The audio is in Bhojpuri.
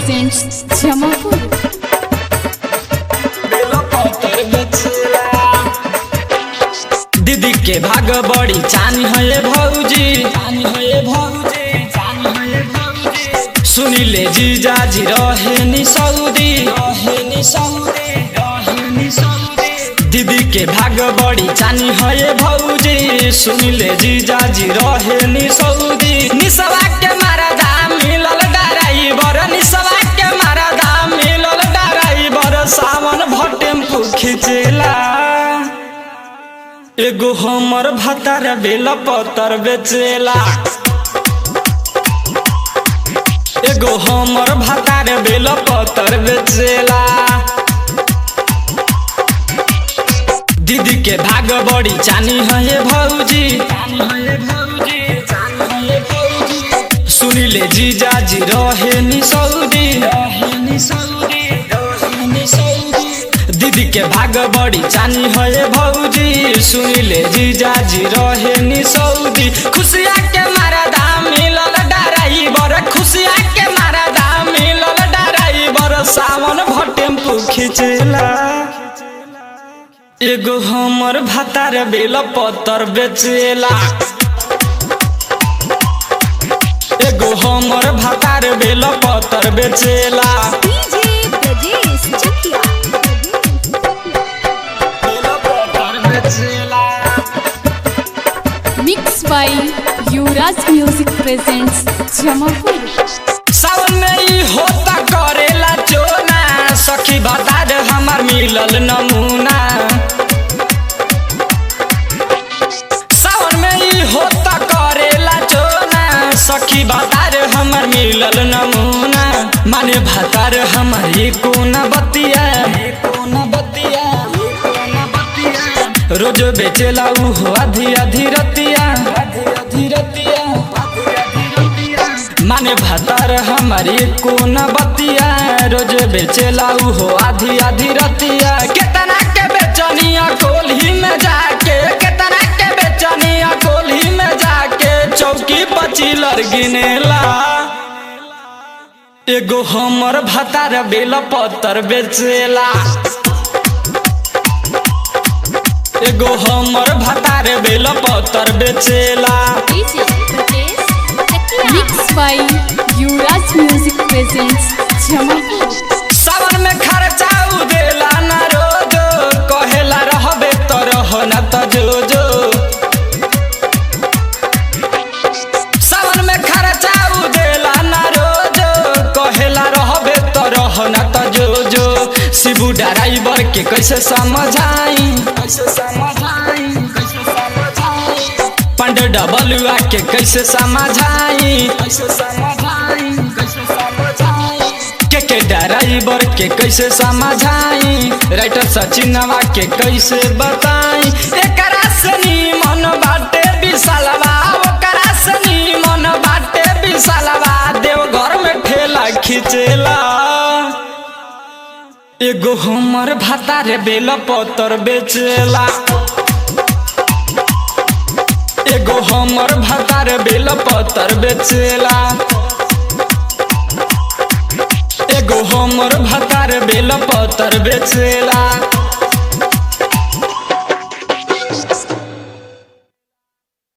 presents Jamapur. दीदी के भाग बड़ी चानी है भौजी, सुनिले जीजाजी रहे नि सऊदी। दीदी के भाग बड़ी चानी है भौजी, सुनिले जीजाजी रहे नि सऊदी। निसवा के मारा दाम मिलल ड्राइवर, निसवा के मारा दाम मिलल ड्राइवर, सावन भटेम्पू खिचेला। एगो हमर भतार बेल पतर बेचेला, एगो हमर भतार बेल पतर बेचेला। दीदी के भाग बड़ी चानी है भौजी, सुनिले जीजाजी रहे नि सऊदी। दीदी के भाग बड़ी चानी है भौजी, सुनिले जीजाजी रहे नि सऊदी। खुशिया के मारा दाम मिलल ड्राइवर, खुशिया के मारा दाम मिलल ड्राइवर, सावन भटेम्पू खिचेला। एगो हमर भतार बेल पतर बेचेला, एगो हमर भतार बेल पतर बेचेला। Mixed by Yuvraj Music presents Jamapur. सावन में ई होता करेला चोना, सखी भतार हमार मिलल नमूना। सावन में ई होता करेला चोना, सखी भतार हमार मिलल नमूना। माने भतार हमार कोन बतिया, रोज बेचेला उहो आधी आधी रतिया। माने भतार हमारी कोन बतिया, रोज बेचेला उहो आधी आधी रतिया। केतना के बेचनिया कोल्ही में जाके, केतना के बेचनिया कोल्ही में जाके, चौकी पचिलर गिनेला। एगो हमर भतार बेल पतर बेचेला, एगो हमर भतार बेल पतर बेचेला। Mixed by Yuvraj Music presents Jamapur. सावन में खर्चा उदेला ना रोजो, कहेला रहबे तो रह ना तो जो जो। सावन में खर्चा उदेला ना रोजो, कहेला रहबे तो रह ना तो जो जो। शिबू ड्राइवर के कैसे समझाई, पंड डबलुआ के कैसे समझाई, के ड्राइवर के कैसे समझाई, राइटर सचिनवा के कैसे बताई। एकरा से नीमन बाटे विशालवा, ओकरा से नीमन बाटे विशालवा, देवघर में ठेला खिचेला। एगो हमर भतार बेल पतर बेचेला, एगो हमर भतार बेल पतर बेचेला, एगो हमर भतार बेल पतर बेचेला।